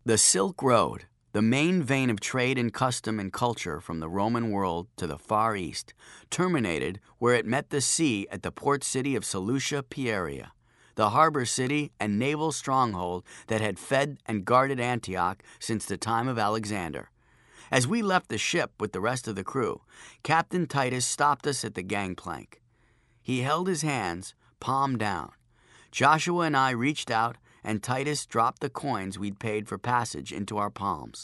The Silk Road, the main vein of trade and custom and culture from the Roman world to the Far East, terminated where it met the sea at the port city of Seleucia Pieria, the harbor city and naval stronghold that had fed and guarded Antioch since the time of Alexander. As we left the ship with the rest of the crew, Captain Titus stopped us at the gangplank. He held his hands, palm down. Joshua and I reached out, and Titus dropped the coins we'd paid for passage into our palms.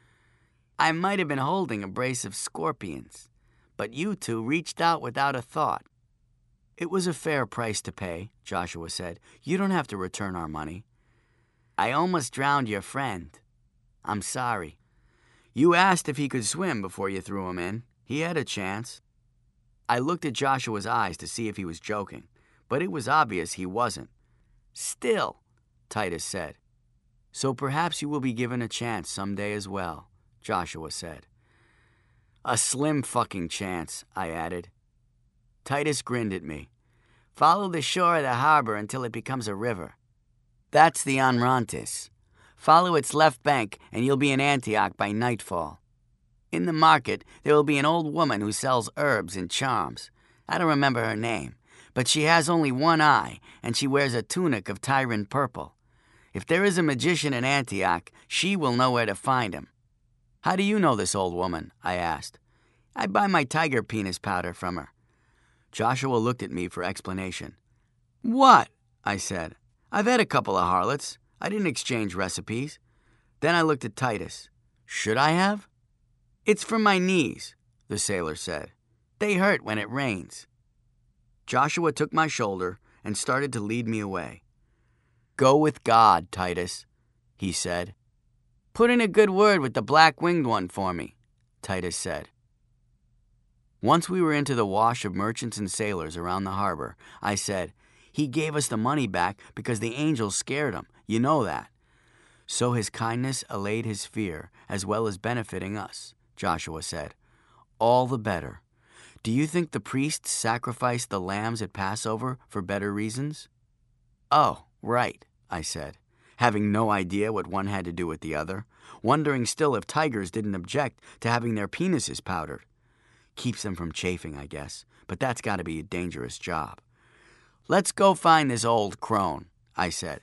I might have been holding a brace of scorpions, but you two reached out without a thought. It was a fair price to pay, Joshua said. You don't have to return our money. I almost drowned your friend. I'm sorry. You asked if he could swim before you threw him in. He had a chance. I looked at Joshua's eyes to see if he was joking, but it was obvious he wasn't. Still, Titus said. So perhaps you will be given a chance someday as well, Joshua said. A slim fucking chance, I added. Titus grinned at me. Follow the shore of the harbor until it becomes a river. That's the Orontes. Follow its left bank and you'll be in Antioch by nightfall. In the market, there will be an old woman who sells herbs and charms. I don't remember her name, but she has only one eye and she wears a tunic of Tyrian purple. If there is a magician in Antioch, she will know where to find him. How do you know this old woman? I asked. I buy my tiger penis powder from her. Joshua looked at me for explanation. What? I said. I've had a couple of harlots. I didn't exchange recipes. Then I looked at Titus. Should I have? It's for my knees, the sailor said. They hurt when it rains. Joshua took my shoulder and started to lead me away. Go with God, Titus, he said. Put in a good word with the black-winged one for me, Titus said. Once we were into the wash of merchants and sailors around the harbor, I said, he gave us the money back because the angels scared him. You know that. So his kindness allayed his fear, as well as benefiting us, Joshua said. All the better. Do you think the priests sacrificed the lambs at Passover for better reasons? Oh, right, I said, having no idea what one had to do with the other, wondering still if tigers didn't object to having their penises powdered. Keeps them from chafing, I guess, but that's got to be a dangerous job. Let's go find this old crone, I said.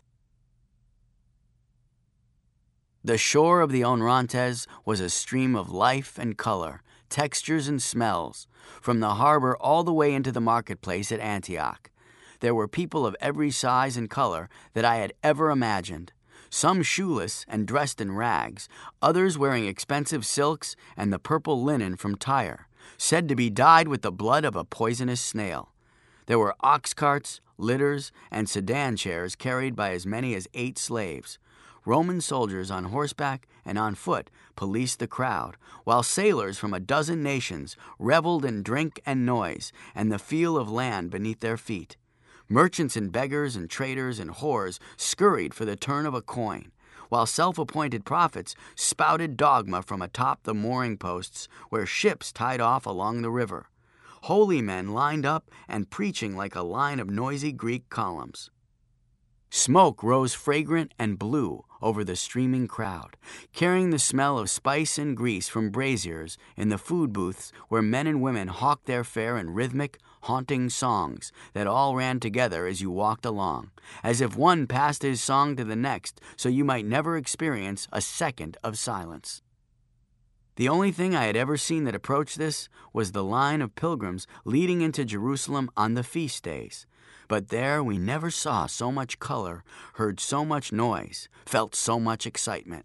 The shore of the Orontes was a stream of life and color, textures and smells, from the harbor all the way into the marketplace at Antioch. There were people of every size and color that I had ever imagined, some shoeless and dressed in rags, others wearing expensive silks and the purple linen from Tyre, said to be dyed with the blood of a poisonous snail. There were ox carts, litters, and sedan chairs carried by as many as 8 slaves. Roman soldiers on horseback and on foot policed the crowd, while sailors from a dozen nations reveled in drink and noise and the feel of land beneath their feet. Merchants and beggars and traders and whores scurried for the turn of a coin, while self-appointed prophets spouted dogma from atop the mooring posts where ships tied off along the river. Holy men lined up and preaching like a line of noisy Greek columns. Smoke rose fragrant and blue over the streaming crowd, carrying the smell of spice and grease from braziers in the food booths where men and women hawked their fare in rhythmic, haunting songs that all ran together as you walked along, as if one passed his song to the next so you might never experience a second of silence. The only thing I had ever seen that approached this was the line of pilgrims leading into Jerusalem on the feast days. But there we never saw so much color, heard so much noise, felt so much excitement.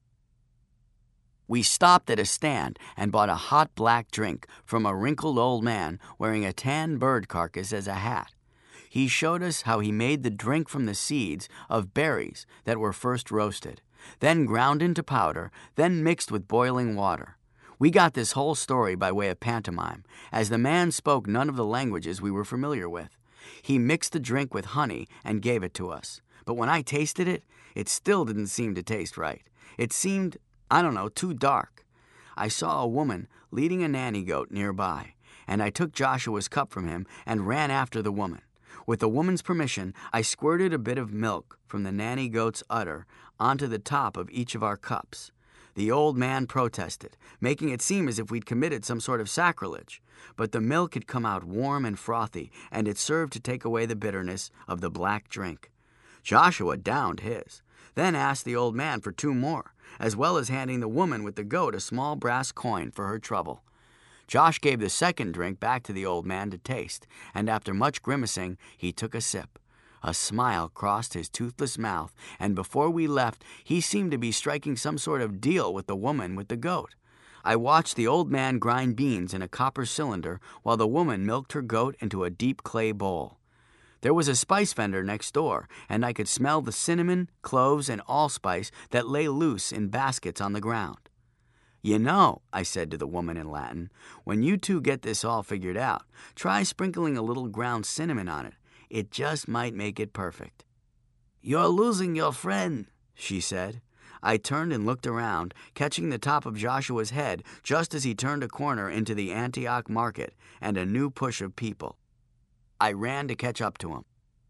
We stopped at a stand and bought a hot black drink from a wrinkled old man wearing a tan bird carcass as a hat. He showed us how he made the drink from the seeds of berries that were first roasted, then ground into powder, then mixed with boiling water. We got this whole story by way of pantomime, as the man spoke none of the languages we were familiar with. He mixed the drink with honey and gave it to us. But when I tasted it, it still didn't seem to taste right. It seemed, too dark. I saw a woman leading a nanny goat nearby, and I took Joshua's cup from him and ran after the woman. With the woman's permission, I squirted a bit of milk from the nanny goat's udder onto the top of each of our cups. The old man protested, making it seem as if we'd committed some sort of sacrilege. But the milk had come out warm and frothy, and it served to take away the bitterness of the black drink. Joshua downed his, then asked the old man for 2 more, as well as handing the woman with the goat a small brass coin for her trouble. Josh gave the second drink back to the old man to taste, and after much grimacing, he took a sip. A smile crossed his toothless mouth, and before we left, he seemed to be striking some sort of deal with the woman with the goat. I watched the old man grind beans in a copper cylinder while the woman milked her goat into a deep clay bowl. There was a spice vendor next door, and I could smell the cinnamon, cloves, and allspice that lay loose in baskets on the ground. "You know," I said to the woman in Latin, "when you two get this all figured out, try sprinkling a little ground cinnamon on it. It just might make it perfect." "You're losing your friend," she said. I turned and looked around, catching the top of Joshua's head just as he turned a corner into the Antioch market and a new push of people. I ran to catch up to him.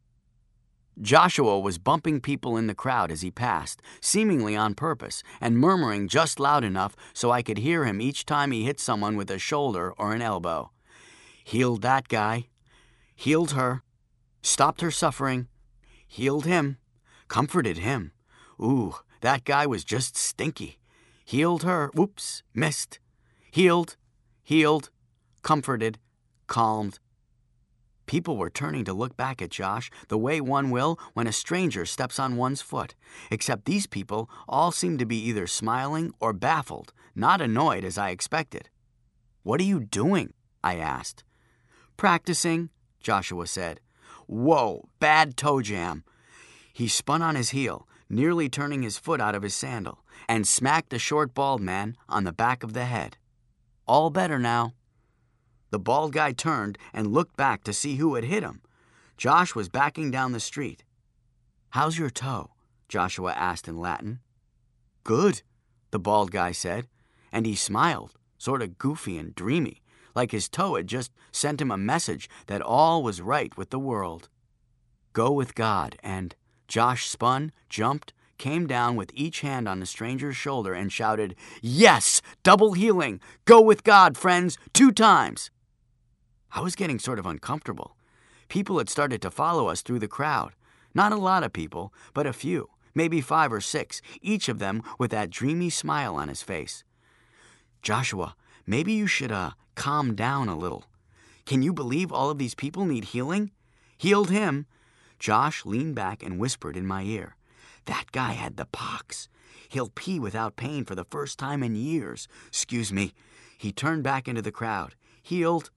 Joshua was bumping people in the crowd as he passed, seemingly on purpose, and murmuring just loud enough so I could hear him each time he hit someone with a shoulder or an elbow. Healed that guy. Healed her. Stopped her suffering. Healed him. Comforted him. Ooh, that guy was just stinky. Healed her. Whoops, missed. Healed. Comforted. Calmed. People were turning to look back at Josh the way one will when a stranger steps on one's foot, except these people all seemed to be either smiling or baffled, not annoyed as I expected. "What are you doing?" I asked. "Practicing," Joshua said. "Whoa, bad toe jam." He spun on his heel, nearly turning his foot out of his sandal, and smacked the short bald man on the back of the head. "All better now." The bald guy turned and looked back to see who had hit him. Josh was backing down the street. "How's your toe?" Joshua asked in Latin. "Good," the bald guy said, and he smiled, sort of goofy and dreamy, like his toe had just sent him a message that all was right with the world. "Go with God," and Josh spun, jumped, came down with each hand on the stranger's shoulder and shouted, "Yes! Double healing! Go with God, friends! 2 times!" I was getting sort of uncomfortable. People had started to follow us through the crowd. Not a lot of people, but a few, maybe 5 or 6, each of them with that dreamy smile on his face. "Joshua, maybe you should, calm down a little. Can you believe all of these people need healing?" "Healed him." Josh leaned back and whispered in my ear, "That guy had the pox. He'll pee without pain for the first time in years. Excuse me." He turned back into the crowd. Healed,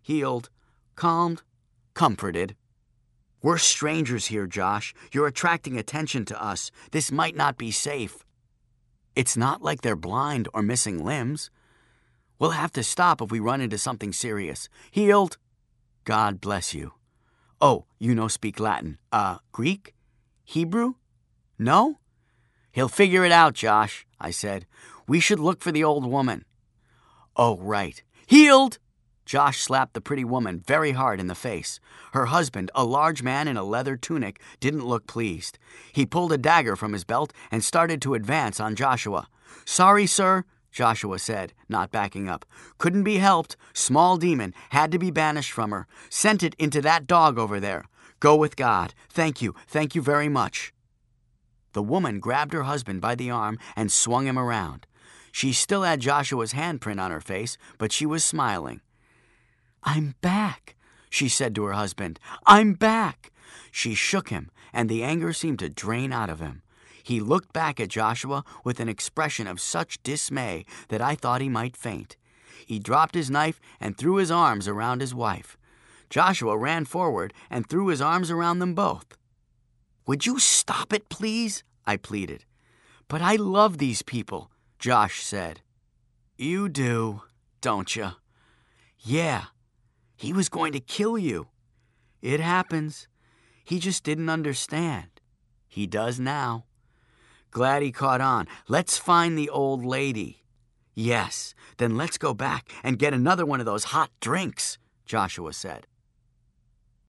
calmed, comforted. "We're strangers here, Josh. You're attracting attention to us. This might not be safe." "It's not like they're blind or missing limbs. We'll have to stop if we run into something serious. Healed." "God bless you." "Oh, you no speak Latin. Greek? Hebrew? No?" "He'll figure it out, Josh," I said. "We should look for the old woman." "Oh, right. Healed!" Josh slapped the pretty woman very hard in the face. Her husband, a large man in a leather tunic, didn't look pleased. He pulled a dagger from his belt and started to advance on Joshua. "Sorry, sir," Joshua said, not backing up. "Couldn't be helped. Small demon. Had to be banished from her. Sent it into that dog over there. Go with God. Thank you very much." The woman grabbed her husband by the arm and swung him around. She still had Joshua's handprint on her face, but she was smiling. "I'm back," she said to her husband. "I'm back." She shook him, and the anger seemed to drain out of him. He looked back at Joshua with an expression of such dismay that I thought he might faint. He dropped his knife and threw his arms around his wife. Joshua ran forward and threw his arms around them both. "Would you stop it, please?" I pleaded. "But I love these people," Josh said. "You do, don't you?" "Yeah. He was going to kill you." "It happens. He just didn't understand. He does now." "Glad he caught on. Let's find the old lady." "Yes, then let's go back and get another one of those hot drinks," Joshua said.